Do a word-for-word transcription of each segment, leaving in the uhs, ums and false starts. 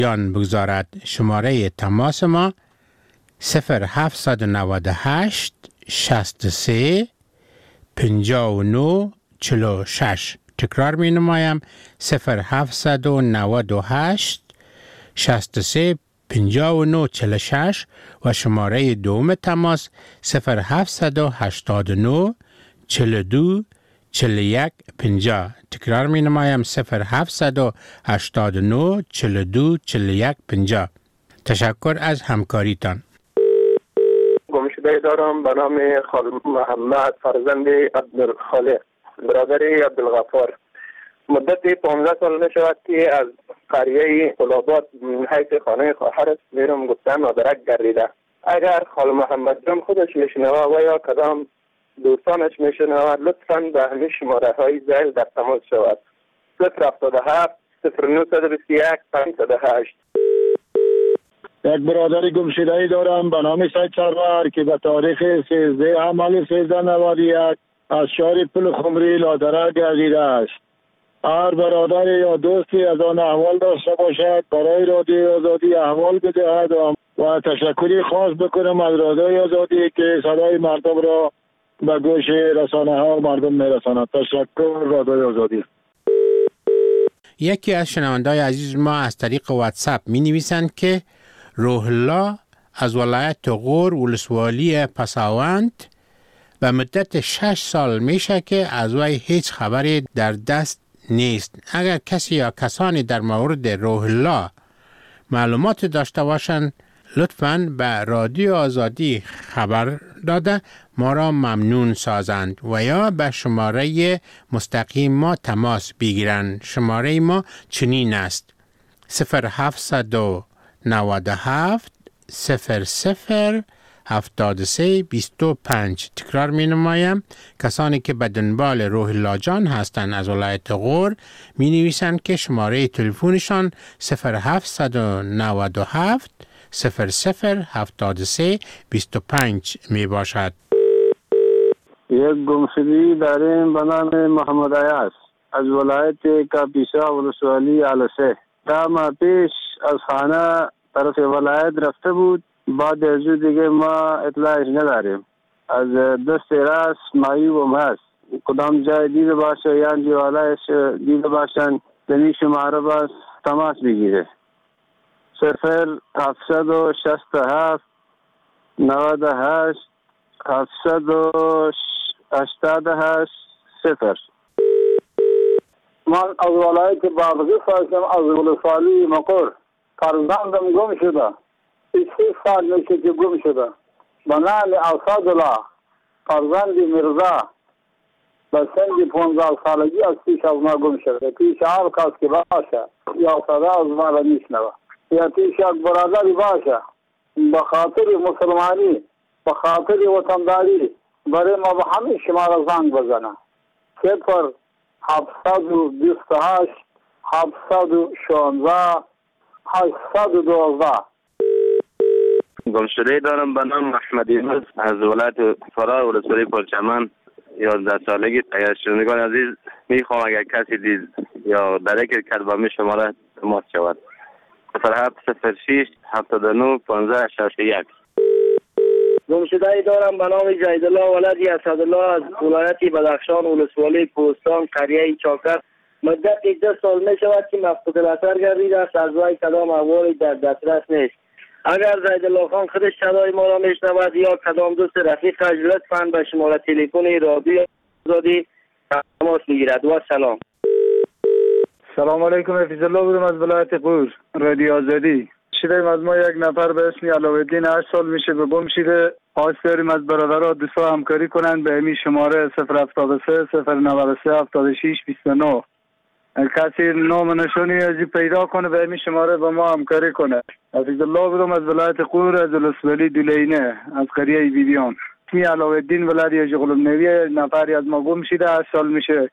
یان بگذارد. شماره تماس ما صفر هفت نود و هشت شصت و سه پنجاه و نه چهل و شش. تکرار می نمایم صفر هفت نود و هشت شصت و سه پنجاه و نه چهل و شش و شماره دوم تماس صفر هفت هشتاد و نه چهل و دو چهل و یک پنجاه. تکرار می نمایم صفر هفت هشتاد و نه چهل و دو چهل و یک پنجاه. تشکر از همکاریتان. گمشده دارم به نام خال محمد فرزند عبدالخالق برادر عبدالغفار. مدت پانزده سال می شود که از قریه قلابات حیث خانه خواهرش میرم گفتن مادرک گردیده. اگر خال محمد جان خودش میشنوه و یا کدام دوستانش میشنوه لطفاً به همین شماره های زیل در تماس شود. صفر هفتاد و هفت صفر نهصد و بیست و یک پانصد و هشت. یک برادر گمشده‌ای دارم به نام سید سرور که به تاریخ سیزده حمل سیزده نود و یک از شهر پل خمری لادرک گردیده است. هر برادر یا دوستی از آن احوال داشته باشد برای رادیوی آزادی احوال بدهد و تشکری خاص بکنم از رادیوی آزادی که صدای مردم را به گوش رسانه ها و مردم میرساند. تشکر رادیوی آزادی. یکی از شنونده‌های عزیز ما از طریق واتساپ می نویسند که روح الله از ولایت غور ولسوالی پساوند و مدت شش سال میشه که از وی هیچ خبری در دست نیست. اگر کسی یا کسانی در مورد روح الله معلومات داشته باشند لطفاً به رادیو آزادی خبر داده ما را ممنون سازند و یا به شماره مستقیم ما تماس بگیرند. شماره ما چنین است: صفر هفت نود و هفت صفر صفر هفتاد و سه بیست و پنج. تکرار می نمایم. کسانی که به دنبال روح الله جان هستند از ولایت غور می نویسند که شماره تلفنشان صفر هفت نود و هفت صفر صفر هفتاد و سه بیست و پنج می باشد. یک گمشدگی داریم به نام محمد عیاض از ولایت کاپیسا ولسوالی علسه. ده ماه پیش از خانه طرف ولایت رفته بود. بعد از دیگه ما اطلاعش نداریم. از دست راست معیوب هست. کدام جای دیده باشه یا جوالایش دیده باشن دنی شماره باز تماس بگیره. صفر هفتصد و شست و هفت نود و هشت هفتصد و هشتاد و هشت صفر. من از ولایت بابغی هستم از ولسوالی مقر. فرزندم گم شده. سی سال میشه که گم شده. به نام اسدالله فرزند مرزا به سن پانزده سالگی از پیش از ما گم شده. پیش هر کس که باشه یا صدا از ما را میشنوه یا پیش یک برادری باشه به خاطر مسلمانی به خاطر وطنداری برای ما به همه شما را زنگ بزنه. صفر هفتصد و بیست و هشت هفتصد و شانزده هشتصد و دوازده. گمشده دارم به نام احمد یونس از ولایت فرا ولسوالی پرچمن. یازده سالگی. اگر شنوندگان عزیز میخوام اگر کسی دید یا درک کرد با می شما را تماس شود. صفر هفت صفر شش هفتاد و نه پانزده شصت و یک. گمشده دارم به نام جیدالله ولدی اسدالله از ولایت بدخشان ولسوالی کوهستان قریه چاکر. مدت ده سال می شود که مفقود الاثر گردیده است. از وی کدام احوالی در دسترس نیست. اگر زیدالله خان خودش صدای ما را میشنود یا کدام دوست رفیقش لطفاً به شماره تلفن رادیو آزادی تماس بگیرد. و سلام. سلام علیکم. حفیظ الله بودم از ولایت غور رادیو آزادی. شدیم از ما یک نفر به اسم علاءالدین هشت سال میشه به گم شده. خواست داریم از برادرها دوستا همکاری کنند به همین شماره صفر هفتاد و سه صفر نود و سه هفتاد و شش بیست و نه. کسی نام نشانی ازی پیدا کنه به همین شماره با ما همکاری کنه. حفیظ الله بودم از ولایت غور از ولسوالی دولینه از قریه بیبیان. اسمی علاءالدین ولدی اجغلم نویه. نفری از ما گم شده هشت سال میشه.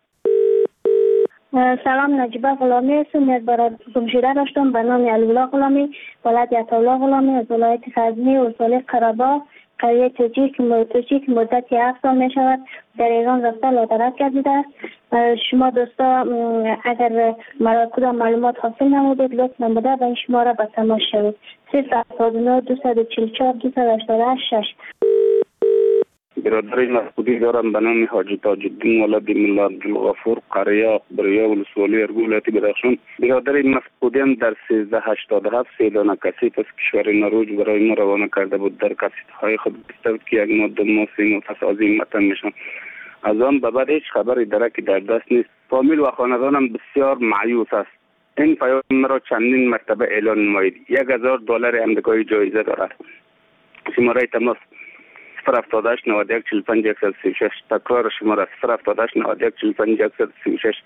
سلام، نجیبه غلامی هستم. یک برادر گمشده داشتم به نام علی‌الله غلامی ولایت عطاالله غلامی از ولایت غزنی ولسوالی قره‌باغ. قریه توجیک توجیک مدتی هفت سال می شود در ایران رفته لادرک گردیده است. شما دوستا اگر مرا کدام معلومات حاصل نمودید لطف نموده و این شماره به تماس شوید. صفر هفتاد و نه دویست و چهل و چهار دویست و هشتاد و شش. برادر مسعودی دارم به نام حاجی تاج الدین ولد ملا عبدالغفور قریه بریا ولسوالی ارگو ولایت بدخشان. برادر مسعودی در سیزده هشتاد و هفت سه دانه کسیت از کشور نروژ برای ما روانه کرده بود. در کسیت های خود گفته بود که یک ماده ما سه مفصل از این متن میشن. از آن به بعد هیچ خبری درکی در دست نیست. فامیل و خاندانم بسیار مایوس است. این پیام مرا چندین مرتبه اعلان نمایید. یک هزار دلار امریکایی جایزه دارد. شماره تماس صفر هفتاد و هشت نود و یک چهل و پنج صد و سی و شش. تکرار شماره صفر هفتاد و هشت نود و یک چهل و پنج صد و سی و شش.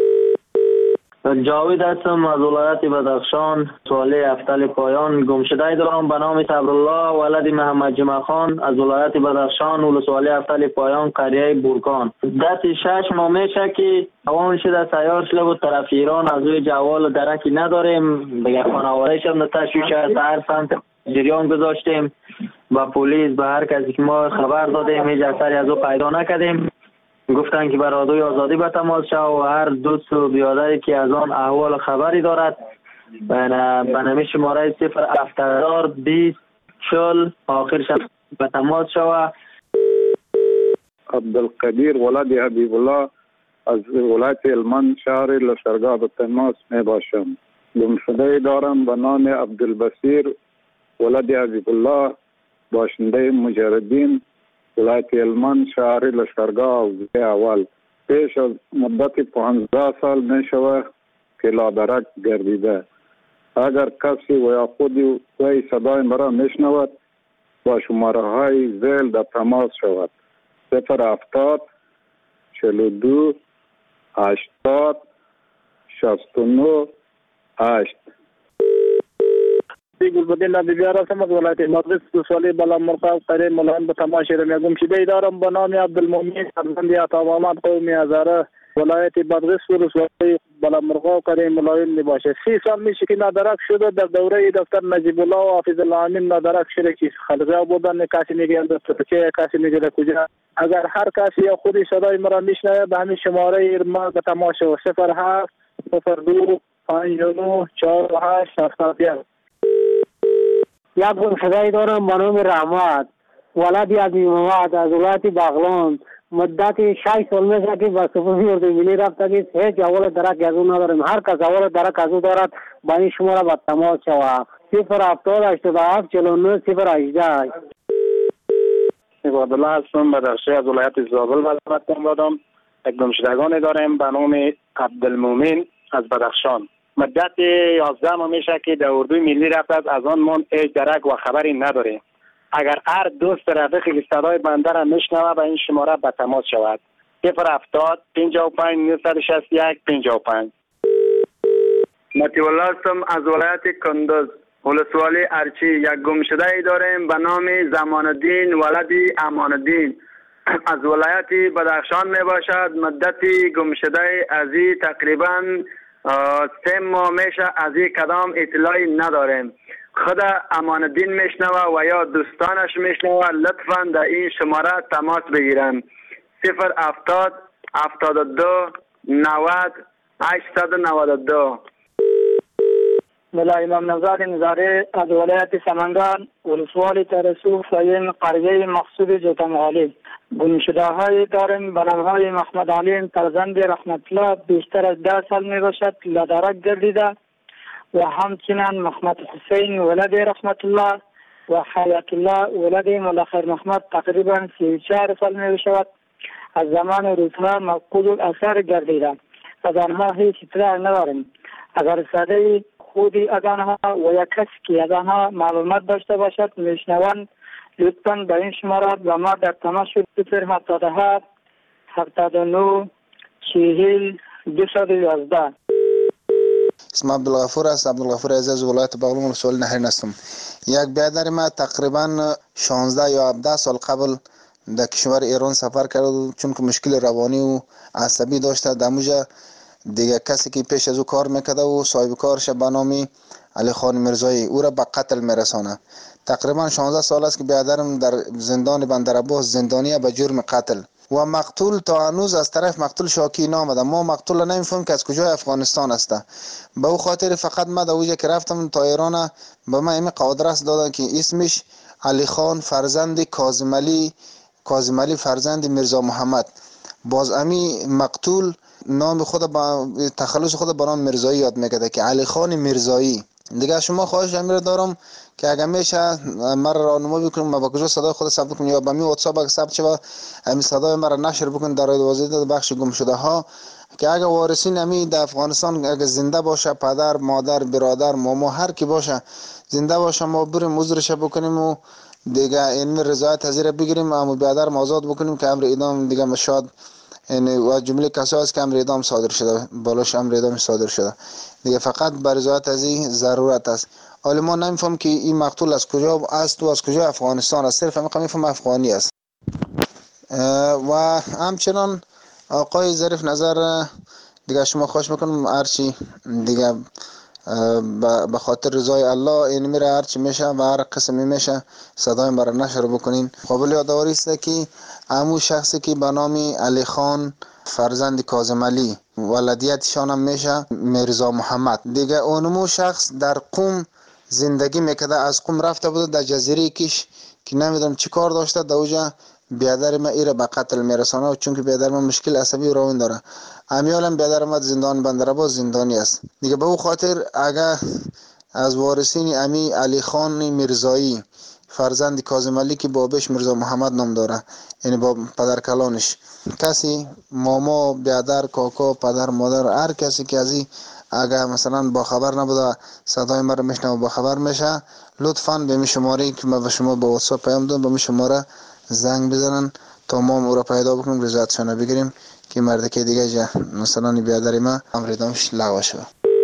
جاوید هستم از ولایت بدخشان. سوال افتل پایان گمشده دارم به نام صبرالله ولد محمد جمع خان از ولایت بدخشان. ولسوالی افتل پایان قریه بورکان. دست شش ماه میشه که اوان شده سیار شده بود طرف ایران. از روی جوال درکی نداریم. بگه خانواده شد تشویش از هر سمت جریان گذاشتیم با پلیس به هر کسی که ما خبر دادیم هیچ اثری از او پیدا نکردیم. گفتن که برادوی آزادی به تماس شو و هر دوست و بیادری که از آن احوال خبری دارد به نمی شماره صفر هفتاد بیست چل آخرش به تماس شو. عبدالقدیر ولد حبیب الله از ولایت هلمند شهر لشکرگاه به تماس می باشم. گمشده دارم به نام عبدالبصیر ولد حبیب الله باشنده مجردین ولایت هلمند شهر لشکرگاه حوزه اول. پیش از مدت پانزده سال می شود که لادرک گردیده. اگر کسی و یا خودی وی صدای مرا می شنود با شماره های زیل در تماس شود. صفر هفتاد چهل و دو هشتاد شصت و نه هشت. گلبدین بیار هستم از ولایت مدرس سوالی بالا مرقاب قریه ملان به تماشی رمی گمشده دارم به نام عبدالمومن فرزند عطا محمد قومی هزاره ولایت مدرس سوالی بالا مرقاب قریه ملایم می باشه. سی سال میشه که نادرک شده. در دوره دکتر نجیب الله و حافظ الله امین نادرک شده که خلقه بودن. کسی میگه دکتر که کسی میگه کجا. اگر هر کسی یا خودی صدای مرا میشنوه به همین شماره ما به تماشی و صفر هفت صفر دو پنج نه چهار هشت هفت یک. یک گمشده دارم به نام رحمت ولد عبی محمد از ولایت بغلان. مدت شش سال میشه که به صفوفی اردو ملی رفته که هیچ اول درک از او نداریم. هر کس اول درک از او دارد با این شماره به تماس شود. صفر هفتاد هشتاد و هفت چهل و نه صفر هجده. عبدالله هستم بدخشی از ولایت زابل وزارت دارم. یک گمشدگان داریم به نام عبدالمومن از بدخشان. مدت یازده ماه میشه که در اردوی ملی رفته از آن من هیچ درک و خبری نداره. اگر هر دوست رفیقی که صدای بنده را میشنوه به این شماره به تماس شود. صفر هفتاد پنجاه و پنج نهصد و شصت و یک پنجاه و پنج. مطیع الله هستم از ولایت کندوز ولسوالی ارچی. یک گمشده ای داریم به نام زمان الدین ولد امان الدین از ولایت بدخشان می باشد. مدت گمشده از تقریبا سه ماه میشه از این کدام اطلاعی نداریم. خود امان الدین میشنوه و یا دوستانش میشنوه لطفا در این شماره تماس بگیرن. صفر هفتاد هفتاد و دو نود هشتصد و نود و دو. ملا امام نزاد نزاری از ولایت سمنگان ولسوالی ترسو ساین قریه مقصود جوتمغالی. گمشده های داریم به نام های محمد علیم فرزند رحمت الله بیشتر از ده سال می باشد لادرک گردیده و همچنین محمد حسین ولد رحمت الله و حیات الله ولد ملاخر محمد تقریبا سی و چهار سال می شود. از زمان روزها مفقود الاثر گردیده. از آنها هیچ اطلاع نداریم. اگر صدای خودی از آنها و یک کسی که از آنها معلومات داشته باشد میشنوند لطفاً به این شماره و ما در تماس شد. صفر هفتاد و هفت هفتاد و نه چهل دویست و یازده. اسم عبدالغفور است. عبدالغفور عزیز ولایت بغلان ولسوالی نهرین هستم. یک برادر ما تقریبا شانزده یا هفده سال قبل در کشور ایران سفر کرد چون که مشکل روانی و عصبی داشته. دموجه دیگه کسی که پیش از او کار میکرده و صاحب کارش به نام علی خان میرزایی او را به قتل میرسانه. تقریبا شانزده سال است که برادرم در زندان بندرعباس زندانی به جرم قتل و مقتول تا هنوز از طرف مقتول شاکی نامده. ما مقتول نمیفهمیم که از کجای افغانستان است. به او خاطر فقط ما در اوجه که رفتم تا ایران به من این آدرس دادن که اسمش علی خان فرزند کاظم علی کاظم علی فرزند میرزا محمد. باز امی مقتول نام خود با تخلص خود به نام میرزایی یاد میکرده که علی خان میرزایی. دیگه شما خواهش امیر دارم که اگر میشه مرا راهنمایی بکنید ما با کجا صدای خود ثبت کنیم یا با می واتساپ ثبت شود همین صدای مرا نشر بکنید در وزارت بخش گم شده ها که اگر وارثین امی در افغانستان اگر زنده باشه پدر مادر برادر ماما هر کی باشه زنده باشه ما بریم عذرش بکنیم و دیگه این رضایت حاضر بگیریم اما برادر آزاد بکنیم که امر اعدام دیگه مشاد یعنی و جمله کسایی است که امر اعدام صادر شده بالاش امر اعدام صادر شده دیگه فقط بر رضایت از این ضرورت است. حالا ما نمیفهم که این مقتول از کجا است و از کجا افغانستان است. صرف همین میفهم افغانی است. و همچنان آقای ظریف نظر دیگه شما خواهش میکنم هرچی دیگه به خاطر رضای الله این میره هرچی میشه و هر قسمی میشه صدای مرا نشر بکنین. قابل یادآوری است که همون شخصی که به نام علی خان فرزند کاظم علی ولادیتشان هم میشه میرزا محمد. دیگه اونمو شخص در قم زندگی میکرده از قم رفته بوده در جزیره کش که نمیدونم چی کار داشته در اوجا بیادر ما ایره به قتل میرسانه و چون که بیادر ما مشکل عصبی روان داره امیالم بیادر ما زندان بندرعباس زندانی است. دیگه به او خاطر اگر از وارثین امی علی خان میرزایی فرزند کاظم علی که بابش میرزا محمد نام داره یعنی با پدر کلانش کسی ماما بیادر کاکا پدر مادر هر کسی که از این اگر مثلا با خبر نبوده صدای مرا میشنوه با خبر میشه لطفاً به می شماره که ما به شما با واتساپ پیام دادم به می شماره زنگ بزنن تا ما او را پیدا بکنیم رضایتشان بگیریم که مرد که دیگه جا مثلا بیادر ما امر اعدامش لغو شود.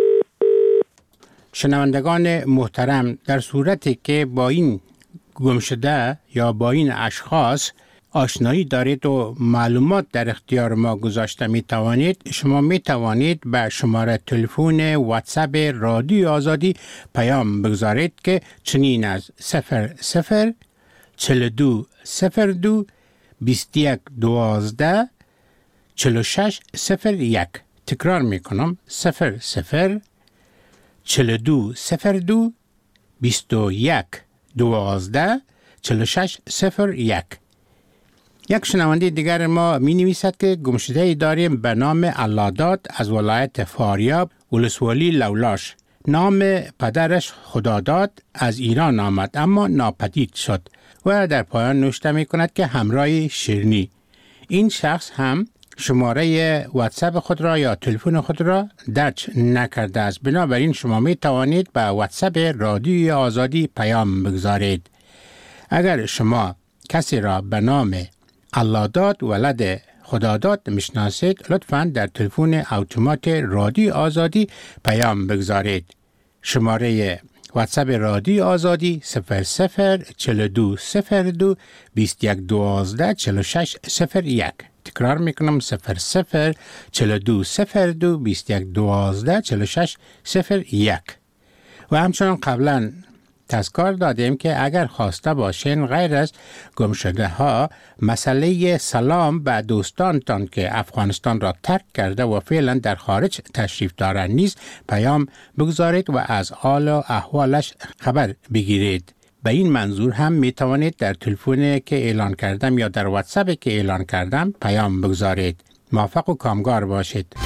شنوندگان محترم در صورتی که با این گم شده یا با این اشخاص آشنایی دارید و معلومات در اختیار ما گذاشته می توانید شما می توانید به شماره تلفن واتساپ رادیو آزادی پیام بگذارید که چنین از صفر صفر چهل و دو صفر دو بیست و یک دوازده چهل و شش صفر یک. تکرار می کنم صفر صفر چهل و دو صفر دو بیست و یک دوازده چهل و شش صفر یک. یک شنونده دیگر ما می نویسد که گمشده داریم به نام اللهداد از ولایت فاریاب ولسوالی لولاش. نام پدرش خداداد از ایران آمد اما ناپدید شد و در پایان نوشته می کند که همراه شیرنی. این شخص هم شماره واتساپ خود را یا تلفن خود را درج نکرده است. بنابراین شما می توانید به واتساپ رادیوی آزادی پیام بگذارید. اگر شما کسی را به نام اللهداد ولد خداداد میشناسید لطفاً در تلفن اتومات رادیو آزادی پیام بگذارید. شماره واتساپ رادیو آزادی صفر صفر چهل و دو صفر دو بیست و یک دوازده چهل و شش صفر یک. تکرار میکنم صفر صفر چهل و دو صفر دو بیست و یک دوازده چهل و شش صفر یک. و همچنان قبلا تذکر دادیم که اگر خواسته باشین غیر از گمشده ها مسئله سلام به دوستانتان که افغانستان را ترک کرده و فعلا در خارج تشریف دارند نیز پیام بگذارید و از حال و احوالش خبر بگیرید. به این منظور هم می توانید در تلفن که اعلان کردم یا در واتساپ که اعلان کردم پیام بگذارید. موفق و کامگار باشید.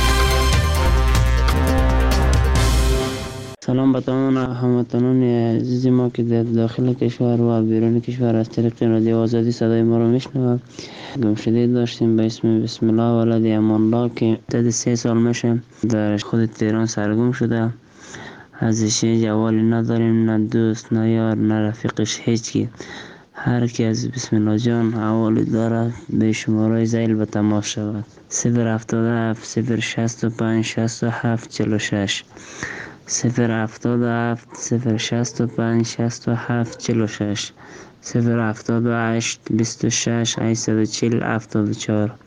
سلام به تمام هموطنان عزیز ما که در داخل کشور و بیرون کشور از طریق رادیو آزادی صدای ما رو میشنوند. گمشده داشتیم به اسم بسم الله ولد امان الله که تا سه سال میشه در خود تهران سرگم شده. ازش جوالی نداریم، نه دوست نه یار نه رفیقش، هیچ کی. هر کی از بسم الله جان حوالی داره به شماره زیل به تماس شود. صفر هفتاد و هفت صفر شصت و پنج شصت و هفت چهل و شش صفر هفتاد و هفت صفر شصت و پنج شصت و هفت چهل و شش صفر هفتاد و هشت بیست و شش هشتصد و چهل هفتاد و چهار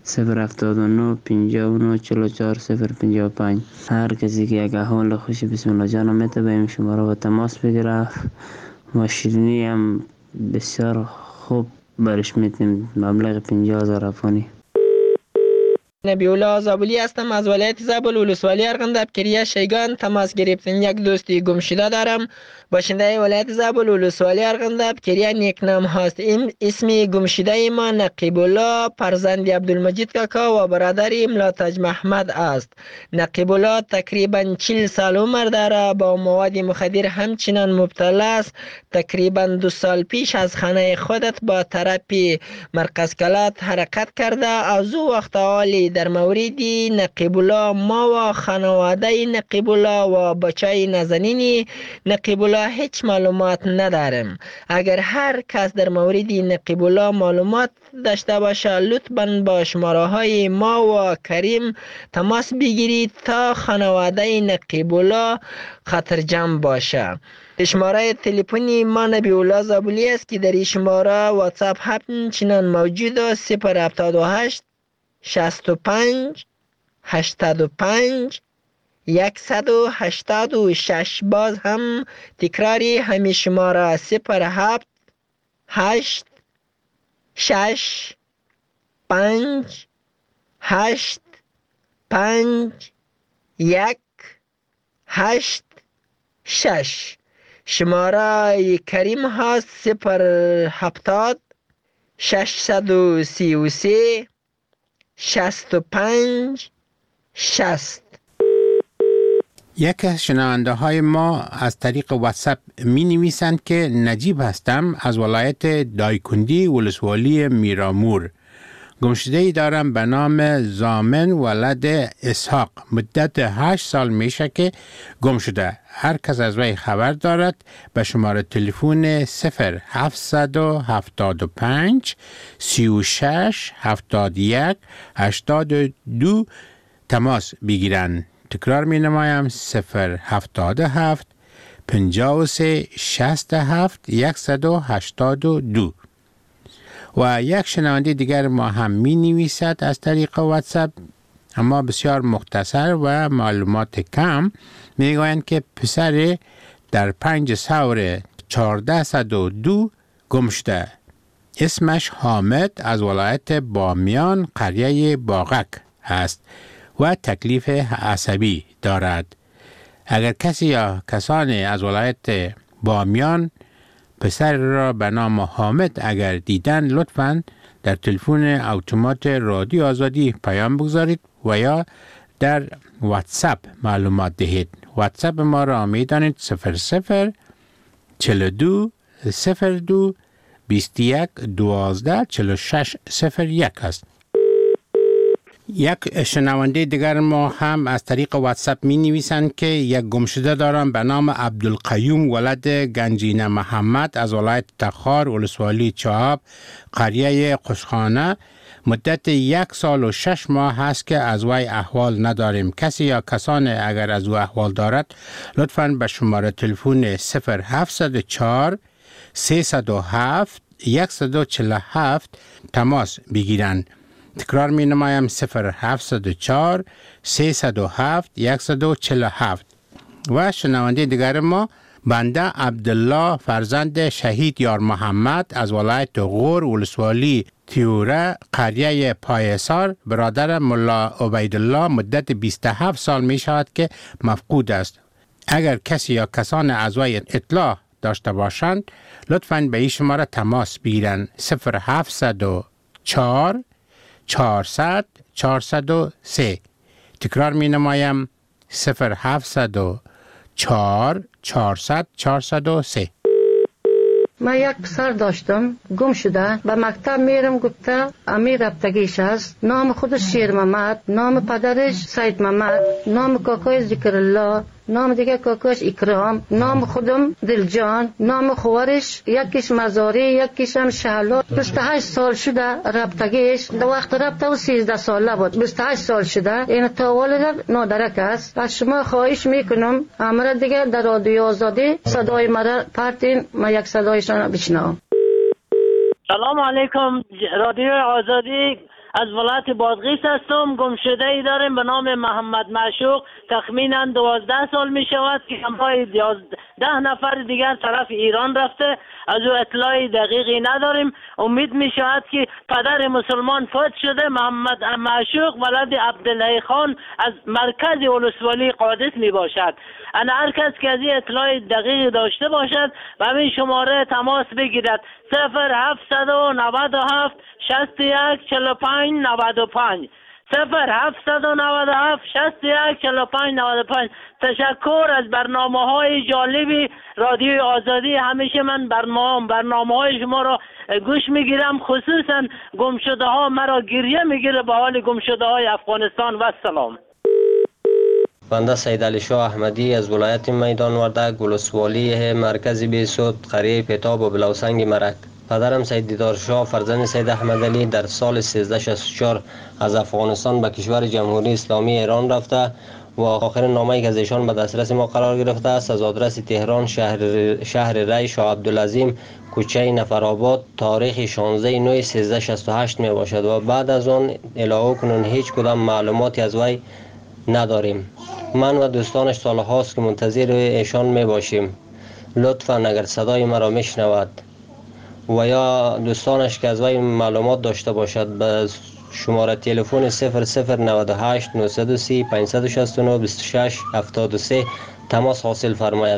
صفر هفتاد و نه پنجاه و نه چهل و چهار صفر پنجاه و پنج. هر کسی که یک احوال خوشی بسم الله جان میته به این شماره و تماس بگیره و شیرینی هم بسیار خوب برش میتیم مبلغ پنجاه هزار افغانی. نبی الله زابلی هستم از ولایت زابل ولسوالی ارغنداب کریه شیگان تماس گرفتن. یک دوستی گم شده دارم باشنده ولایت زابل ولسوالی ارغنداب کریه نیکنام هاست. این اسمی گم شده ما نقیب الله فرزند عبدالمجید کاکا و برادر ملاتج محمد است. نقیب الله تقریبا چهل سال عمر داره، با مواد مخدر همچنان مبتلا است. تقریبا دو سال پیش از خانه خودت با تراپی مرکز کلات حرکت کرده. از او وقت حالی در مورد نقیب الله ما و خانواده نقیب الله و بچه نازنین نقیب الله هیچ معلومات نداریم. اگر هر کس در مورد نقیب الله معلومات داشته باشه لطفاً با شماره های ما و کریم تماس بگیرید تا خانواده نقیب الله خطرجم باشه. شماره تلفنی ما نبی الله زابلی است که در این شماره واتساپ همچنان موجود است. صفر هفتاد و هشت شصت و پنج هشتاد و پنج صد و هشتاد و شش. باز هم تکراری همین شماره صفر هفت هشت شش پنج هشت پنج یک هشت شش. شماره کریم هست صفر هفتاد ششصد و سی و سه شصت و پنج شصت. یک از شنونده های ما از طریق واتساپ می نویسند که نجیب هستم از ولایت دایکندی ولسوالی میرامور. گمشده‌ای دارم به نام زامن ولد اسحاق. مدت هشت سال میشه که گم شده. هر کس از وی خبر دارد به شماره تلفن صفر هفتصد و هفتاد و پنج سی و شش هفتاد و یک هشتاد و دو تماس بگیرند. تکرار می نمایم صفر هفتاد و هفت پنجاه و سه شصت و هفت صد و هشتاد و دو. و یک شنونده دیگر ما هم می نویسد از طریق واتساپ اما بسیار مختصر و معلومات کم. می گویند که پسر در پنج سور چهارده صد و دو گم شده. اسمش حامد از ولایت بامیان قریه باغک است و تکلیف عصبی دارد. اگر کسی یا کسانی از ولایت بامیان پسر را به نام حامد اگر دیدن لطفاً در تلفن اتومات رادیو آزادی پیام بگذارید و یا در واتساپ معلومات دهید. واتساپ ما را می دانید صفر صفر چهل و دو صفر دو بیست و یک دوازده چهل و شش صفر یک است. یک شنونده دیگر ما هم از طریق واتساپ می نویسند که یک گمشده دارم به نام عبدالقیوم ولد گنجینه محمد از ولایت تخار ولسوالی چهاب قریه قشخانه. مدت یک سال و شش ماه هست که از وی احوال نداریم. کسی یا کسان اگر از او احوال دارد لطفاً به شماره تلفن صفر هفتصد و چهار سیصد و هفت صد و چهل و هفت تماس بگیرند. تکرار می نمایم صفر هفتصد و چهار سیصد و هفت صد و چهل و هفت. و شنونده دیگر ما بنده عبدالله فرزند شهید یار محمد از ولایت غور ولسوالی تیوره قریه پایسار برادر ملا عبیدالله مدت بیست و هفت سال می شود که مفقود است. اگر کسی یا کسان از وی اطلاع داشته باشند لطفاً به این شماره تماس بگیرند صفر هفتصد و چهار چهارصد چهارصد و سه. تکرار می نمایم صفر هفتصد و چهار چهارصد چهارصد و سه. من یک پسر داشتم گم شده. به مکتب میرم گفته امیر رفتگیش است. نام خودش شیر محمد، نام پدرش سید محمد، نام کاکای ذکر الله، نام دیگه کاکاش اکرام، نام خودم دلجان، نام خوارش یکیش مزاری یکیش هم شهلا. بیست و هشت سال شده رفتگیش. در وقت رفته و سیزده ساله بود. بیست و هشت سال شده. این تاولد نادرک است. از شما خواهش میکنم امر دیگه در رادیو آزادی صدای مرا پرتین ما یک صدایشان بشنوم. سلام علیکم رادیو آزادی. از ولایت بادغیس هستم. گمشده ای داریم به نام محمد معشوق، تخمینا دوازده سال می شود که همراه ده نفر دیگر طرف ایران رفته. از او اطلاعی دقیقی نداریم. امید می شود که پدر مسلمان فوت شده. محمد معشوق ولد عبدالله خان از مرکز ولسوالی قادس می باشد. انا هر کس که از این اطلاع دقیق داشته باشد و همین شماره تماس بگیرد: صفر هفتصد و نود و هفت شصت و یک چهل و پنج نود و پنج صفر هفتصد و نود و هفت شصت و یک چهل و پنج نود و پنج. تشکر از برنامه های جالبی رادیوی آزادی. همیشه من برنامه برنامه های شما را گوش میگیرم، خصوصا گمشده ها مرا گریه میگیره به حال گمشده های افغانستان. و سلام. بنده سید علی شاه احمدی از ولایت میدان وردک، ولسوالی مرکز بیسود، قریه پتاب و بلوسنگ مرک. پدرم سید دیدار شاه فرزند سید احمد علی در سال سیزده شصت و چهار از افغانستان به کشور جمهوری اسلامی ایران رفته و آخرین نامه‌ای که از ایشان به دسترس ما قرار گرفته است از آدرس تهران، شهر شهر ری، شاه عبدالعظیم، کوچه نفرآباد، تاریخ شانزده نوامبر سیزده شصت و هشت می باشد و بعد از آن الهو کنون هیچ کدام معلوماتی از وی نداریم. من و دوستانش سالهاست که منتظر ایشان می باشیم. لطفاً اگر صدای مرا میشنود و یا دوستانش که از وی معلومات داشته باشد به شماره تلفن صفر صفر نود و هشت نهصد و سی پانصد و شصت و نه بیست و شش هفتاد و سه تماس حاصل فرماید.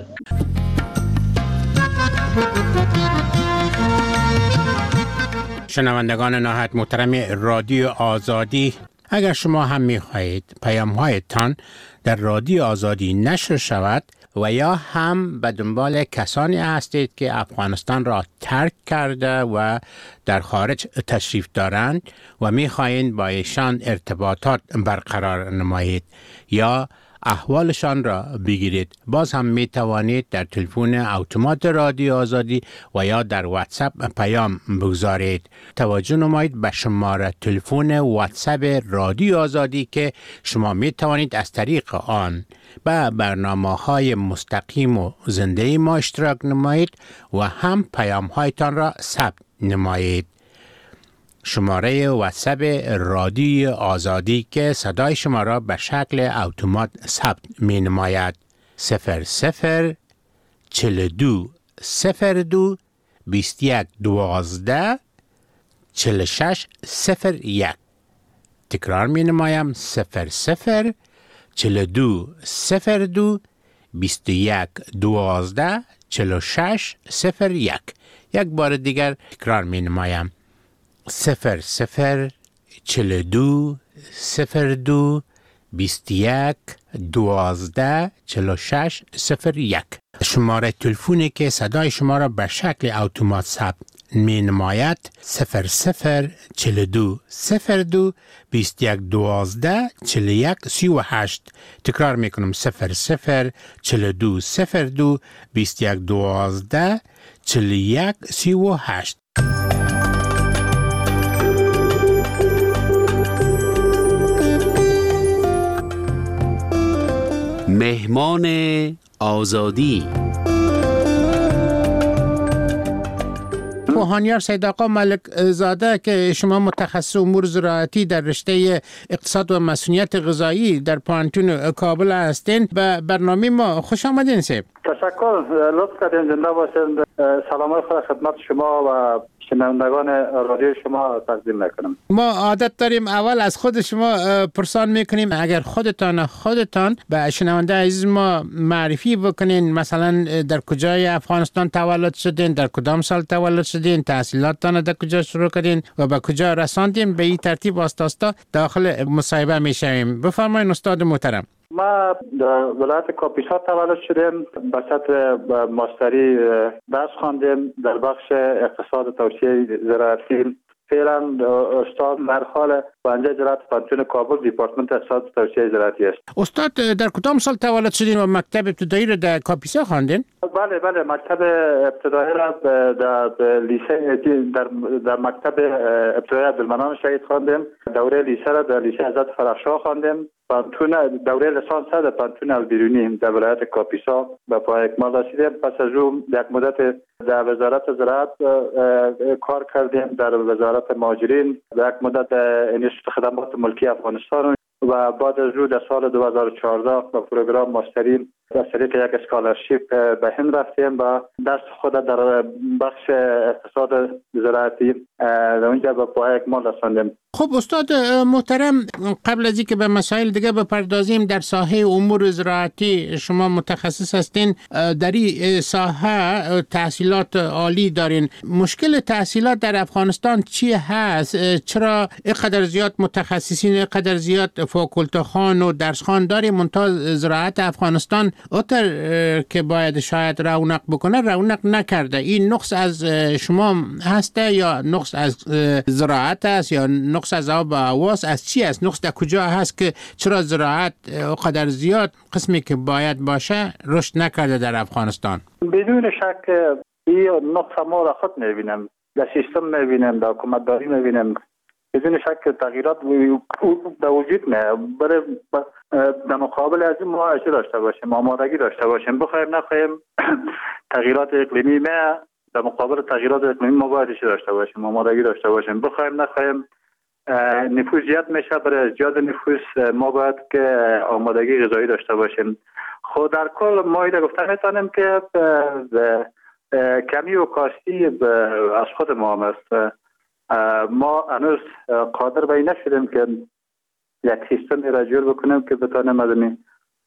شنوندگان نهایت محترم رادیو آزادی، اگر شما هم می‌خواهید پیام‌هایتان در رادیو آزادی نشر شود و یا هم به دنبال کسانی هستید که افغانستان را ترک کرده و در خارج تشریف دارند و می‌خواهید با ایشان ارتباطات برقرار نمایید یا احوالشان را بگیرید، باز هم می توانید در تلفن اتومات رادیو آزادی و یا در واتساپ پیام بگذارید. توجه نمایید به شماره تلفن واتساپ رادیو آزادی که شما می توانید از طریق آن به برنامه‌های مستقیم و زنده ما اشتراک نمایید و هم پیام‌هایتان را ثبت نمایید. شماره واتساپ رادیو آزادی که صدای شما را به شکل اتومات ثبت می نماید: صفر صفر چهل و دو صفر دو بیست و یک دوازده چهل و شش صفر یک. تکرار می نمایم: صفر صفر چهل و دو صفر دو بیست و یک دوازده چهل و شش صفر یک. یک بار دیگر تکرار می نمایم: صفر صفر چهل و دو صفر دو بیست و یک دوازده چهل و شش صفر یک. شماره تلفنی که صدای شما را به شکل اتومات ثبت می نماید: صفر صفر چهل و دو صفر دو بیست و یک دوازده چهل و یک سی و هشت. تکرار می کنم: صفر صفر چهل و دو صفر دو بیست و یک دوازده چهل و یک سی و هشت. مهمان آزادی. کوهانیار سید آقا ملک زاده که شما متخصص امور زراعتی در رشته اقتصاد و مسئولیت غذایی در پانتون کابل هستین، به برنامه ما خوش آمدین. سید تشکر، لطف کردین. زنده باشین. سلام خدا خدمت شما و شنوندگان رادیو شما تقدیم میکنم. ما عادت داریم اول از خود شما پرسان میکنیم، اگر خودتان خودتان به شنونده عزیز ما معرفی بکنین، مثلا در کجای افغانستان تولد شدین، در کدام سال تولد شدین، تحصیلاتتان در کجا شروع کردین و به کجا رساندین، به این ترتیب آستاستا داخل مصاحبه میشویم. بفرمایید استاد محترم. ما در ولایت کاپیسا تولد شدیم. به سطح ماستری درس خواندیم در بخش اقتصاد و توسعه زراعتی. فعلا استاد مرخال بنجه جراحت پانتون کابل، دیپارتمنت اقتصاد و توسعه زراعتی است. استاد در کدام سال تولد شدین و مکتب ابتدایی را در کاپیسا خواندین؟ بله بله، مکتب ابتدایی را در لیسه در در مکتب ابتدایی عبدالمنان شهید خواندیم. دوره لیسه را در لیسه حضرت فرخشاه خواندیم. پانتون دوره لیسانس در پانتون البیرونی در ولایت کاپیسا به پای اکمال رسیدیم. پس از اون یک مدت در وزارت زراعت کار کردیم، در وزارت مهاجرین یک مدت در انستیتوت خدمات ملکی افغانستان و بعد از اون در سال دو هزار و چهارده با پروگرام ماسترین از طریق یک اسکالرشیپ به هند رفتیم و درس خود در بخش اقتصاد زراعتی در اونجا به پای اکمال رساندیم. خب استاد محترم، قبل از اینکه به مسائل دیگه بپردازیم، در ساحه امور زراعتی شما متخصص هستین، در این ساحه تحصیلات عالی دارین. مشکل تحصیلات در افغانستان چی هست؟ چرا اینقدر زیاد متخصصین، اینقدر زیاد فاکولته خان و درس خان داریم، منتها زراعت افغانستان اوتر که باید شاید رونق بکنه رونق نکرده؟ این نقص از شما هسته یا نقص از زراعت است یا نقص از آب و هواست؟ از چی است؟ نقص در کجا هست که چرا زراعت قدر زیاد قسمی که باید باشه رشد نکرده در افغانستان؟ بدون شک این نقص ما را خود میبینم، در سیستم میبینم، در حکومت داری میبینم. بدون شک تغییرات در وجود نه. برای در مقابل از این ما اجازه داشته باشیم، آمادگی داشته باشیم، بخوایم نخواهیم تغییرات اقلیمی ما در مقابل تغییرات اقلیمی ما باید اجازه داشته باشیم، آمادگی داشته باشیم، بخوایم نخواهیم نفوذ زیاد میشه. برای زیاد نفوذ ما باید که آمادگی غذایی داشته باشیم. خود در کل ما ایده گفته میتونیم که کمی و کاستی از خود ما هم است. ما هنوز قادر به این نشدیم که یک سیستم را جور بکنیم که بتانیم از این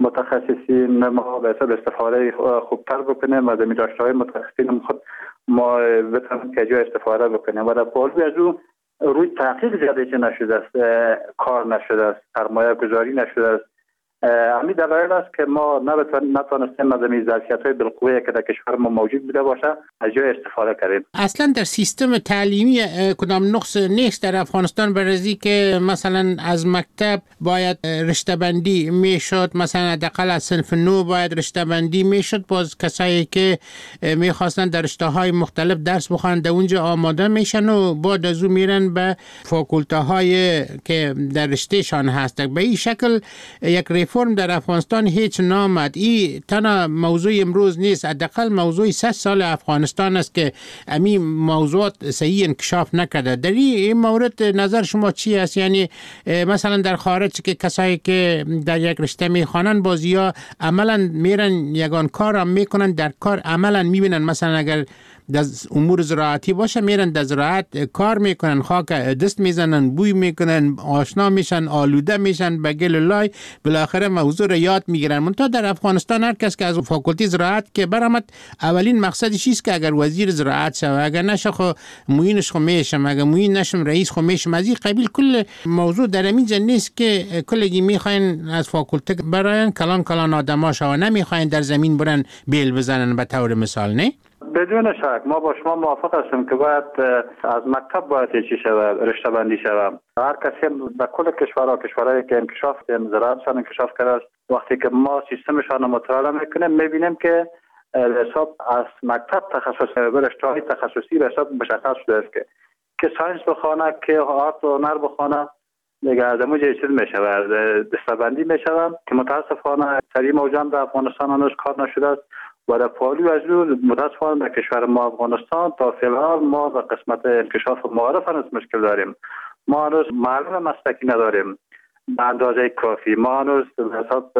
متخصصین ما به حساب استفاده خوبتر بکنیم، از این داشته‌های متخصصین خود ما بتانیم که جای استفاده بکنیم. و در پالوی از اون روی تحقیق زیاده چه نشده است، کار نشده است، سرمایه گذاری نشده است. همین دلایل است که ما نتوانستیم از این ظرفیت‌های بالقوه که در کشور ما موجود بوده باشه از جای استفاده کردیم. اصلا در سیستم تعلیمی کدام نقص نیست در افغانستان؟ برای که مثلا از مکتب باید رشته بندی میشد، مثلا حداقل از صنف نو باید رشته بندی میشد، باز کسایی که میخواستن در رشته های مختلف درس بخوان در اونجا آماده میشن و بعد از اون میرن به فاکولته های که در رشتهشان هست. به این شکل یک ریفرم در افغانستان هیچ نامد. این تنها موضوع امروز نیست، حداقل موضوع صد سال افغانستان است که همین موضوعات صحیح انکشاف نکرده. در این مورد نظر شما چی است؟ یعنی مثلا در خارج که کسایی که در یک رشته میخوانن باز یا عملا میرن یگان کار هم میکنن، در کار عملا میبینن، مثلا اگر در امور زراعتی باشه میرن در زراعت کار میکنن، خاک دست میزنن، بوی میکنن، آشنا میشن، آلوده میشن به گل لای، بالاخره موضوع رو یاد میگیرن. منتها در افغانستان هر کس که از فاکولته زراعت که برآمد اولین مقصدش چیست که اگر وزیر زراعت شوه، اگر نشه خو معینش خو میشم، اگر معین نشم رئیس خو میشم. از این قبیل کل موضوع در اینجا نیست که کلگی میخواین از فاکولته براین کلان کلان آدما شوه، نمیخواین در زمین برن بیل بزنن به طور مثال. نه بدون شک ما با شما موافق هستیم که باید از مکتب باید چی شود، رشته بندی شود. هر کسی به کل کشورها کشورهایی که انکشاف کردن، زراعتشان انکشاف کرده است، وقتی که ما سیستمشان رو مطالعه میکنیم میبینیم که حساب از مکتب تخصص به رشته‌های تخصصی به حساب مشخص شده است که که ساینس بخونه، که آرت و هنر بخونه، دیگه از اونجا چیز میشود، رشته بندی میشود که متاسفانه سری موجود در افغانستان هنوز کار نشده است. و در پالوی از اون متاسفانه در کشور ما افغانستان تا فعلا ما در قسمت انکشاف معارف هنوز مشکل داریم. ما هنوز معلم مسلکی نداریم به اندازه کافی. ما هنوز حساب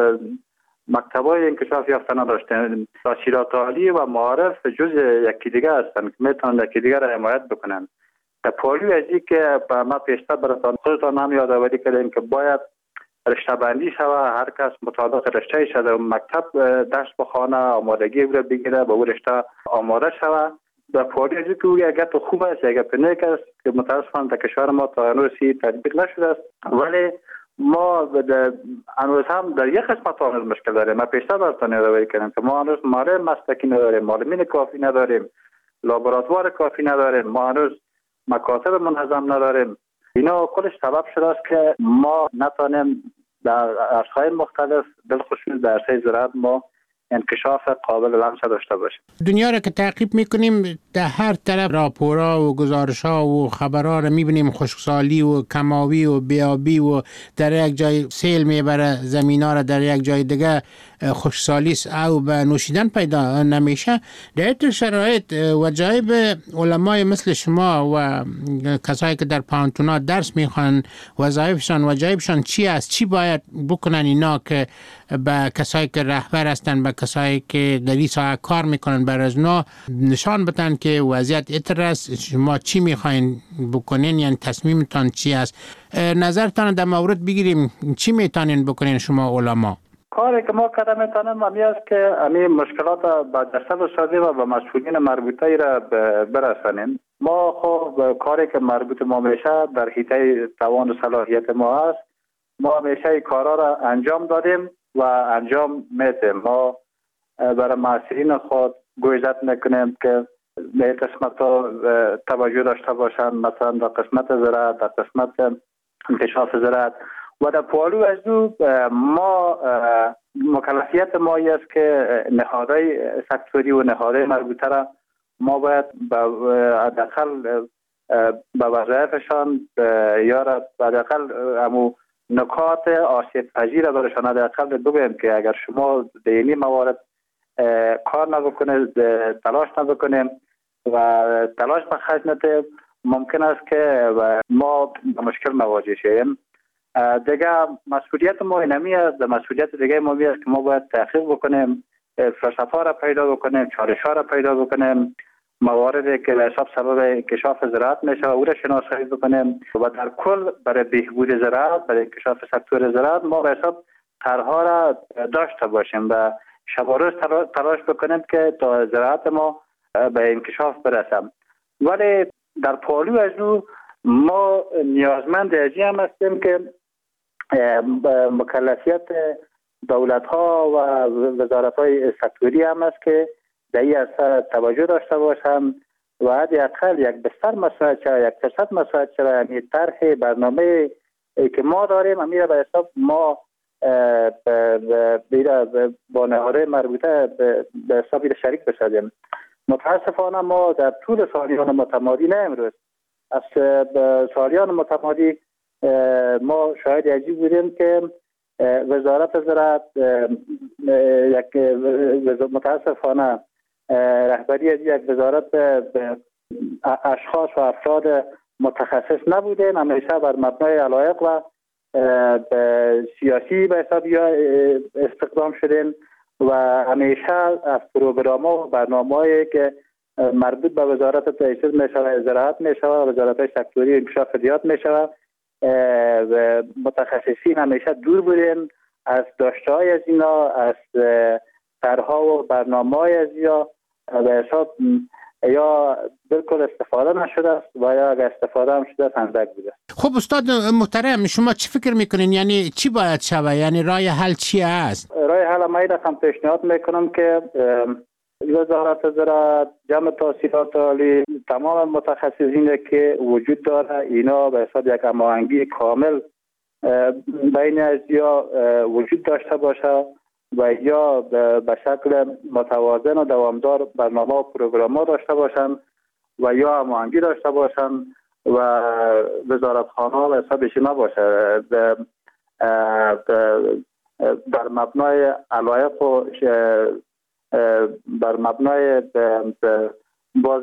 مکتبای انکشاف یافته نداشتیم. تحصیلات عالی و معارف جز یکی دیگه هستند که میتونن یکی دیگه را حمایت بکنن. در پالوی از این که ما پیشتر براتون خودتان هم یادآوری کردیم که باید رشته بندی شوه، هر کس مطابق رشته شده مکتب درس بخونه، آمادگی رو بگیره به اون رشته آماده شوه. در پاری از که او اگر تو خوب است اگر پنیک است که متاسفانه در کشور ما تا هنوز تطبیق نشده است، ولی ما هنوز هم در یک قسمت هنوز مشکل داریم. ما پیشتر براتون یادآوری کردم که ما هنوز معلم مسلکی نداریم، معلمین کافی نداریم، لابراتوار کافی نداریم، ما هنوز مکاتب منظم نداریم. اینا کلش سبب شده است که ما نتونیم در عرصه‌های مختلف بالخصوص در عرصه زراعت ما انکشاف قابل لمس داشته باشیم. دنیا را که تعقیب میکنیم در هر طرف راپورها و گزارشها و خبرها را میبینیم، خشکسالی و کماوی و بیابی و در یک جای سیل میبره زمینا را، در یک جای دیگه خشکسالی او به نوشیدن پیدا نمیشه. در این شرایط وجایب علمای مثل شما و کسایی که در پانتونا درس میخوان وظایفشان وجایبشان چی است؟ چی باید بکنن اینا که به کسایی که رهبر هستن، به کسایی که در این ساحه کار میکنن بر از اونا نشان بدن که وضعیت اتر است، شما چی میخواین بکنین، یعنی تصمیمتان چی است؟ نظرتان در مورد بگیریم، چی میتونین بکنین شما علما؟ کاری که ما کردن میتونیم همی است که همی مشکلات به دستور سازی و به مسئولین مربوطه ای را برسانیم. ما خب کاری که مربوط ما میشه در حیطه توان و صلاحیت ما است، ما همیشه این کارا را انجام دادیم و انجام میدیم. ما برای مسئولین خود گویزت میکنیم که به قسمت توجه داشته باشند، مثلا در قسمت زراعت، در قسمت انکشاف زراعت و در پالو از دو ما مکلفیت ما است که نهادهای سکتوری و نهادهای مربوطه را ما باید حداقل به وظایفشان یا حداقل همو نکات آسیب پذیر برایشان حداقل بگوییم که اگر شما در این موارد کار نبکنید، تلاش نبکنیم و تلاش بخرج ندهیم، ممکن است که ما به مشکل مواجه شویم. دیگه مسئولیت ما اینمی است، مسئولیت دیگه ما است که ما باید تحقیق بکنیم، فلسفه را پیدا بکنیم، چالش ها را پیدا بکنیم، مواردی که حساب سبب انکشاف زراعت میشه و او را شناسایی بکنیم و در کل برای بهبود زراعت، برای انکشاف سکتور زراعت ما به حساب طرح‌ها را داشته باشیم و شب و روز تلاش بکنیم که تا زراعت ما به انکشاف برسیم. ولی در پالو از او ما نیازمند از این هم هستیم که مکلفیت دولت ها و وزارت های سکتوری هم است که در این اثر توجه داشته باشند و حداقل یک بستر مساعد شود، یک درصد مساعد شود. یعنی طرح برنامه که ما داریم امیر به حساب ما با نهادهای مربوطه به حساب شریک بشدیم. متاسفانه ما در طول سالیان متمادی، نه امروز، از سالیان متمادی ما شاید عجیب بودیم که وزارت زراعت یک متاسفانه رهبری از یک وزارت به اشخاص و افراد متخصص نبودن، همیشه بر مبنای علایق و سیاسی به حساب یا استخدام شدن و همیشه از پروگرام و برنامه‌ای که مربوط به وزارت تأسیس میشود، زراعت میشود، وزارت سکتوری انکشاف زراعت میشود، متخصصین همیشه دور بودن از داشته‌های از اینا، از طرح‌ها و برنامه‌های از اینا به حساب یا بالکل استفاده نشده است و یا اگر استفاده هم شده اندک بوده. خب استاد محترم، شما چی فکر میکنین؟ یعنی چی باید شود؟ یعنی راه حل چی است؟ راه حل ما اینا هم پیشنهاد میکنم که وزارت زراعت، جمع تحصیلات عالی، تمام متخصصین که وجود داره اینا به حساب یک هماهنگی کامل بین از یا وجود داشته باشه و یا به شکل متوازن و دوامدار برنامه و پروگرام داشته باشن و یا هماهنگی داشته باشن و وزارتخانه به حسابش نباشه بر مبنای علایق و بر مبنای باز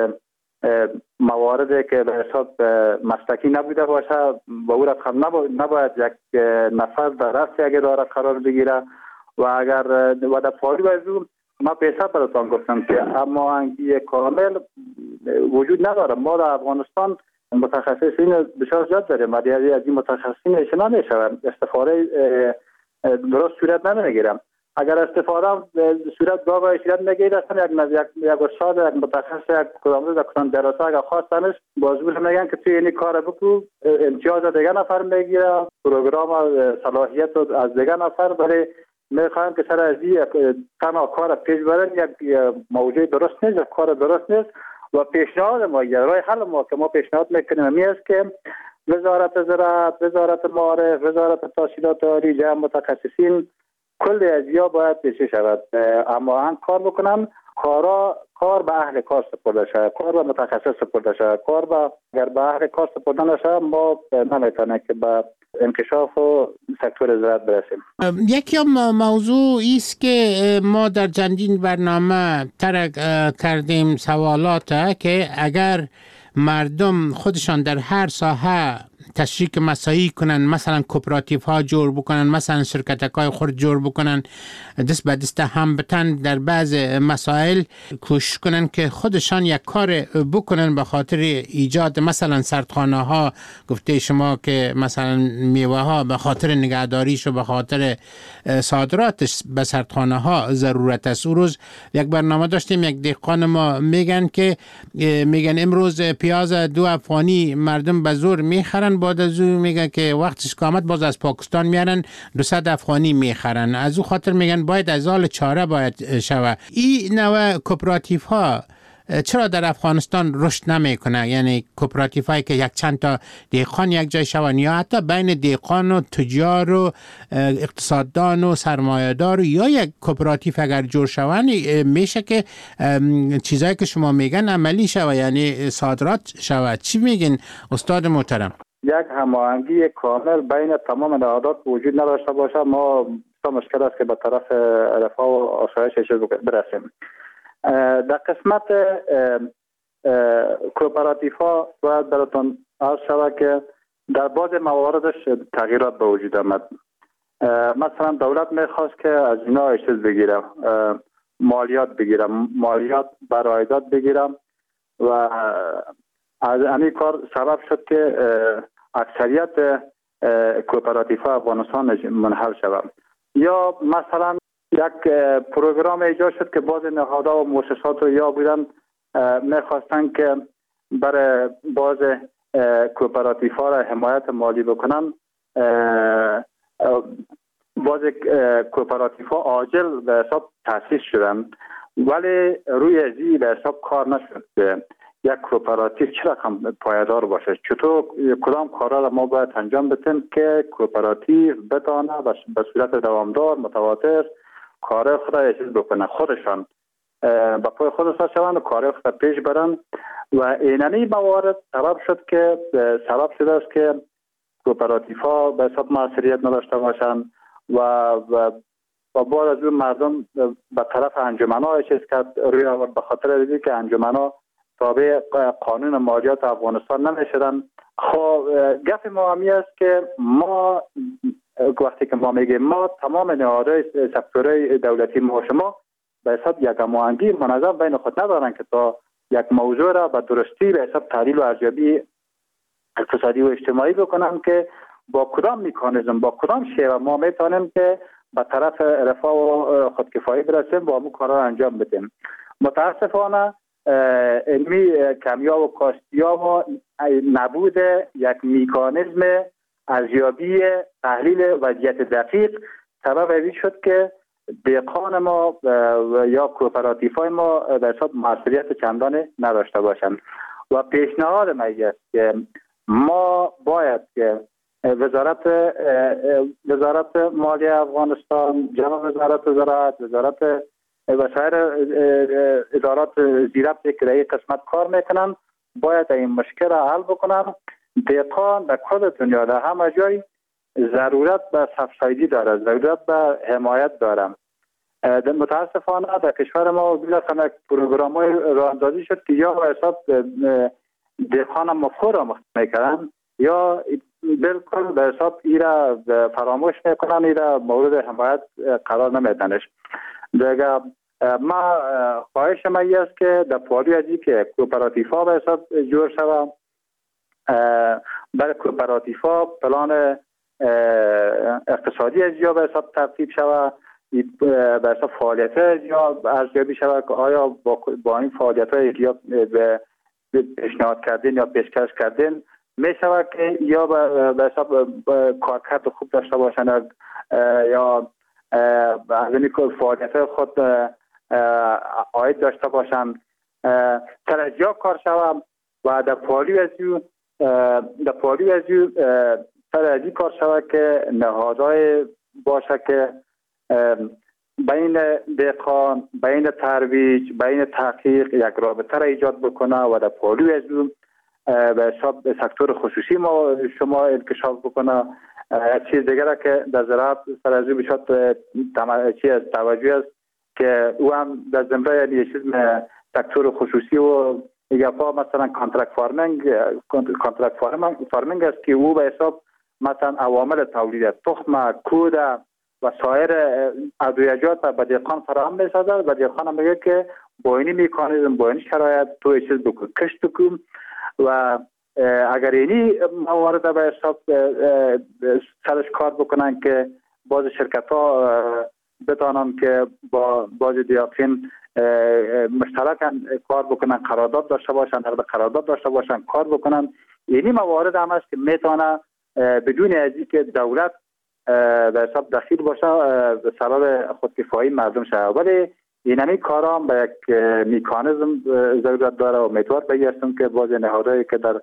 مواردی که به حساب مسلکی نبوده باشه و او رقم نباید یک نفر در رأس یک اداره قرار بگیره و اگر و در پاری وضوع ما پیسه براتان گفتم که اما انگی کامل وجود نداره. ما در افغانستان متخصصین بسیار زیاد داریم ولی از این متخصصین اشنا نمیشوند، استفاده درست صورت نمیگیرم. اگر استفاده صورت گاه صورت نگیرد یک یک استاد یک متخصص یک کدام یک کدام دراسه اگر خواستنش بازگوش میگن که توی این کار بکو، امتیاز دیگه نفر میگیره، پروگرام صلاحیت از دیگه نفر برای میخوایم که سر از این تنها کار پیش برن یک موضوع درست نیست، یک کار درست نیست و پیشنهاد ما یا راه حل ما که ما پیشنهاد میکنیم همی است که وزارت زراعت، وزارت معارف، وزارت تحصیلات عالی، جمع متخصصین کل ازیا باید بشه شود اما هم کار بکنن، کارا کار به اهل کار سپرده شود، کار به متخصص سپرده شود. کار به اگر به اهل کار سپرده نشود ما نمیتونه که به انکشاف و سکتور زراعت برسیم. یکی از موضوع است که ما در چندین برنامه ترک کردیم سوالات که اگر مردم خودشان در هر ساحه تشریک مساعی کنن، مثلا کوپراتیف ها جور بکنن، مثلا شرکتک های خود جور بکنن، دست به دست هم بتن در بعض مسائل کوشش کنن که خودشان یک کار بکنن به خاطر ایجاد مثلا سردخانه ها. گفته شما که مثلا میوه ها به خاطر نگهداریش و به خاطر صادراتش به سردخانه ها ضرورت است. اون روز یک برنامه داشتیم، یک دهقان ما میگن که میگن امروز پیاز دو افغانی مردم به زور میخرن، بعد از اون میگن که وقتش که آمد باز از پاکستان میارن دویست افغانی میخرن. از اون خاطر میگن باید از حال چاره باید شوه. این نوع کوپراتیف ها چرا در افغانستان رشد نمیکنه؟ یعنی کوپراتیف هایی که یک چند تا دهقان یک جای شون، یا حتی بین دهقان و تجار و اقتصاددان و سرمایه‌دار، یا یک کوپراتیف اگر جور شون میشه که چیزایی که شما میگن عملی شوه، یعنی صادرات شوه. چی میگین استاد محترم؟ یک هماهنگی کامل بین تمام نهادات وجود نداشته باشه، ما مشکل است که به طرف رفاه و آسایش برسیم. در قسمت کوپراتیف ها باید براتون عرض شود که در بعض مواردش تغییرات به وجود آمد. مثلا دولت میخواست که از اینا چیز بگیره، مالیات بگیره، مالیات بر عایدات بگیره و از همین کار سبب شد که اکثریت کوپراتیف ها افغانستان منحل شود. یا مثلا یک پروگرام ایجاد شد که بعض نهادها و مؤسسات رو یا بودن میخواستن که برای بعض کوپراتیف ها را حمایت مالی بکنن. بعض کوپراتیف ها عاجل به حساب تأسیس شدن ولی روی ازی به حساب کار نشد یک کوپراتیف چه رقم پایدار باشه. چطور کدام کارا را ما باید انجام بدیم که کوپراتیف بتانه به صورت دوامدار متواتر کار خود را چیز بکنه، خودشان با پای خودشان شوند و کار خود پیش برن. و اینمی موارد سبب شد که سبب شده است که کوپراتیف ها به حساب موثریت نداشته باشند و و و بعد از اون مردم به طرف انجمن ها چیز کرد روی آورد به خاطر دیدی که انجمن ها تابع قانون مالیات افغانستان نمیشدن. خب گپ ما همی است که ما وقتی که ما میگیم ما تمام نهادهای سکتورهای دولتی ما شما به حساب یک هماهنگی منظم بین خود ندارن که تا یک موضوع را به درستی به حساب تحلیل و ارزیابی اقتصادی و اجتماعی بکنن که با کدام مکانیزم با کدام شیوه ما میتونیم که به طرف رفاه و خودکفایی برسیم و همون کارا را انجام بدیم. متاسفانه علمی کمیاب و کاستیاب و نبود یک مکانیزم ارزیابی تحلیل وضعیت دقیق سبب این شد که دهقان ما یا کوپراتیف های ما به حساب مسئولیت چندانی نداشته باشند. و پیشنهاد ما است که ما باید که وزارت وزارت مالیه افغانستان، جناب وزارت زراعت، وزارت و سایر ادارات زیرفت که در این قسمت کار میکنن باید این مشکل را حل بکنن. دهقان در کل دنیا در همه جای ضرورت به سبسایدی داره، ضرورت به حمایت داره. متاسفانه در کشور ما بالاخره پروگرام های راه اندازی شد که یا به حساب دهقان مفخور را مخت میکنن یا بالکل به حساب ای را فراموش میکنن، ای را مورد حمایت قرار نمیدنش. دیگه ما خواهش ما ای است که در پالی ازی که کوپراتیف ها به حساب جور شود، برای کوپراتیف ها پلان اقتصادی ازیا به حساب ترتیب شود، به حساب فعالیت ازیا ارزیابی شود که آیا با, با این فعالیت های یا به پیشنهاد کردین یا پیشکش کردین می شود که یا به حساب کارکرد خوب داشته باشند یا از این فعالیت خود عاید داشته باشند ترجیح کار شود و در پالی ازیو در پالی ازیو ترجیح کار شود که نهادهای باشه که بین دهقان، بین ترویج، بین تحقیق یک رابطه را ایجاد بکنه و در پالوی از اون به حساب سکتور خصوصی ما شما انکشاف بکنه. چیز دیگر که در زراعت سر از او بشد چیز توجه است که او هم در زمره یه چیز سکتور خصوصی و یگفا مثلا کانترکت فارمینگ کانترکت فارمینگ است که او به حساب مثلا عوامل تولید تخم، کود و سایر ادویجات به دهقان فراهم می‌سازد و دهقان هم میگه که با این میکانیزم با این شرایط تو چیز بکن کشت بکن و اگر اینی موارد به حساب سرش کار بکنن که باز شرکت ها بتانن که با باز دیاقین مشترکن کار بکنن، قرارداد داشته باشن، در قرارداد داشته باشن کار بکنن. اینی موارد هم است که میتونه بدون از اینکه دولت به حساب دخیل باشه به سبب خودکفایی مردم شود. ولی اینمی کارا به یک میکانیزم ضرورت داره و امیدوار بگیرستم که باز نهادهایی که در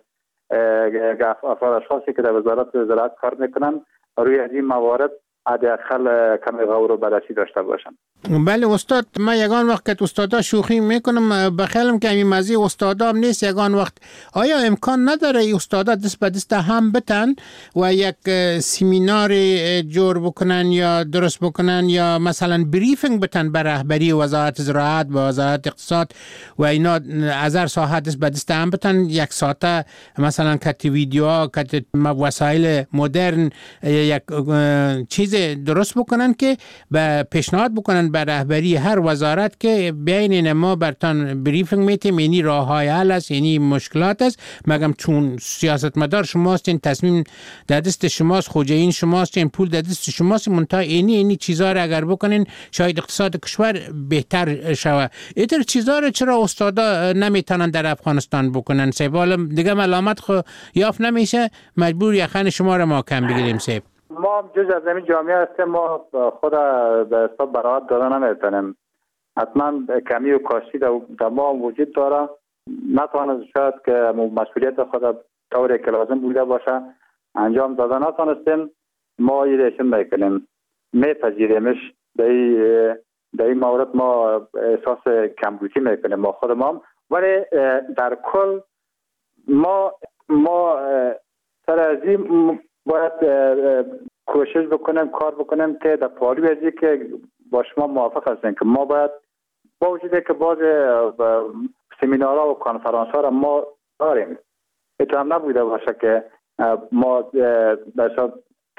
افراد اشخاصی که در وزارت زراعت کار میکنن روی از این موارد حداقل کمی غور و بررسی داشته باشن. بله استاد، من یگان وقت که استادا شوخی میکنم بخیلم که این مزی استادا هم نیست. یگان وقت آیا امکان نداره ای استادا دست به دست هم بتن و یک سیمینار جور بکنن یا درست بکنن یا مثلا بریفینگ بتن بر رهبری وزارت زراعت و وزارت اقتصاد و اینا از هر ساحه دست به دست هم بتن یک ساعته مثلا کت ویدیو کت وسایل مدرن یک چیز درست بکنن که به پیشنهاد بکنن به رهبری هر وزارت که بین ما برتان بریفینگ میتیم اینی راه های حل است، اینی مشکلات است. مگم چون سیاستمدار شماست، این تصمیم در دست شماست، خوجین شماست، این پول در دست شماست، منتها اینی اینی چیزا را اگر بکنین شاید اقتصاد کشور بهتر شود. اینطور چیزا را چرا استادا نمیتونن در افغانستان بکنن؟ سیبال دیگه ملامت خو یافت نمیشه، مجبور یخن شما را ما کم بگیریم. سیب ما جز از این جامعه هستیم، ما خود به حساب براعت دادن نمیتونیم. حتما کمی و کاشتی در ما وجود داره. نتوانست شاید که مسئولیت خود طوری که لازم بوده باشه انجام دادن نتوانستیم. ما ایرشن میکنیم، میپذیریمش. در این مورد ما احساس کمبودی میکنیم ما خود ما. ولی در کل ما ما سر از این باید کوشش بکنیم، کار بکنیم که در پالوی ازی که با شما موافق هستیم که ما باید با وجودی که باز سمینارها و کنفرانس ها را ما داریم، اتو هم نبوده باشه که ما بسیار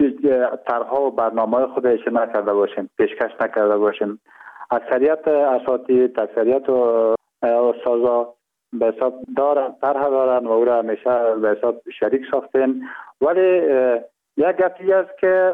طرحها و برنامه خود ایشه نکرده باشیم، پیشکش نکرده باشیم. اکثریت اساتید، اکثریت استاذا به حساب دارن، طرح دارن و او را همیشه به حساب شریک ساختین. ولی یک گپی است که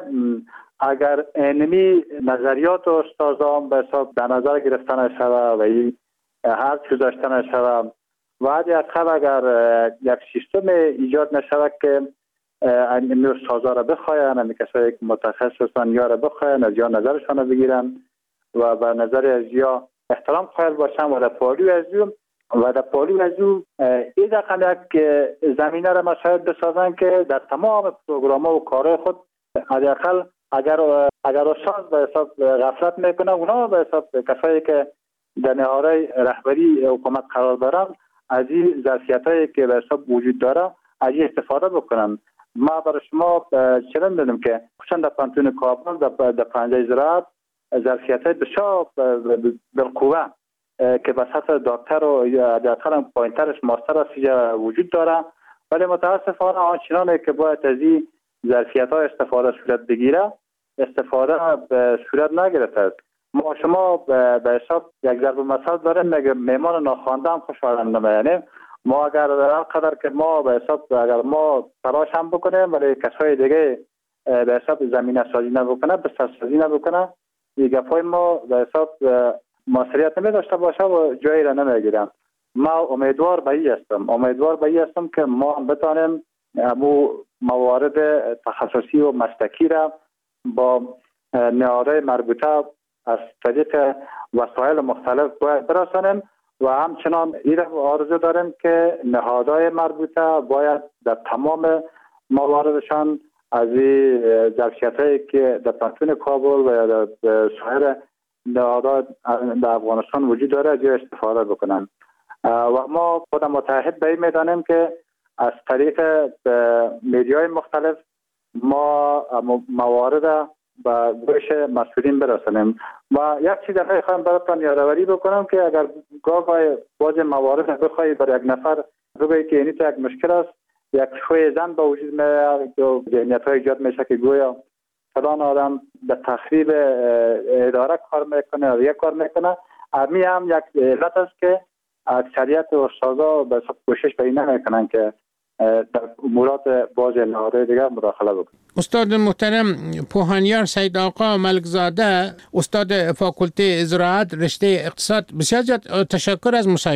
اگر اینمی نظریات استادان به حساب در نظر گرفتن شود و این هر چیز داشتن شود و حداقل اگر یک سیستم ایجاد نشود که اینمی استادان را بخواین، اینمی کسایی که متخصص هستن یا را بخواین از یا نظرشان را بگیرن و به نظر از یا احترام قائل باشن و در پالوی از و در پالوی از او این دقیقا یک زمینه را مشاهد بسازن که در تمام پروگرام ها و کارهای خود حداقل اگر اگر استاد به حساب غفلت میکنه، اونا به حساب کسایی که در نهادهای رهبری حکومت قرار دارن از این ظرفیت هایی که به حساب وجود داره از این استفاده بکنن. ما برای شما چنین دیدم که خصوصا در پانتون کابل در پنجه زراعت ظرفیت های بسیار بالقوه که به سطح دکتر و یا دکتر هم پایینترش ماستر است وجود داره. ولی متاسفانه آنچنانه که باید از این ظرفیت ها استفاده صورت بگیره استفاده به صورت نگرفته. ما شما به حساب یک ضرب مثل داریم، میگه میمان ناخوانده هم خوشایند نمیانه. ما اگر هر قدر که ما به حساب اگر ما تلاش هم بکنیم ولی کسای دیگه به حساب زمینه سازی نبکنه، بستر سازی نبکنه، دیگه پای ما به حساب موثریت نمی داشته باشه و جایی را نمیگیرم. ما امیدوار به این هستم امیدوار به این هستم که ما بتانیم مو موارد تخصصی و مسلکی را با نهادهای مربوطه از طریق وسایل مختلف باید برسانیم و همچنان این را آرزو داریم که نهادهای مربوطه باید در تمام مواردشان از این ظرفیت‌هایی که در پانتون کابل و یا در سایر نهادها در افغانستان وجود داره از استفاده بکنن و ما خود متحد به این میدانیم که از طریق میدیای مختلف ما موارد به گوش مسئولین برسانیم و یک چیز دیگه خواهم براتون یادآوری بکنم که اگر گاه باز موارد بخواهی بر یک نفر بگویی که اینی تو یک مشکل است، یک شوی زن با وجود میاد و ذهنیت های ایجاد میشه که گویا فلان آدم به تخریب اداره کار میکنه یا یک کار میکنه. امی هم یک علت است که اکثریت استادا به کوشش به این نمیکنن که در امورات باز نهادهای دیگر مداخله بکنن. استاد محترم پوهانیار سید آقا ملکزاده، استاد فاکولته زراعت رشته اقتصاد، بسیار زیاد تشکر از مصاحبه.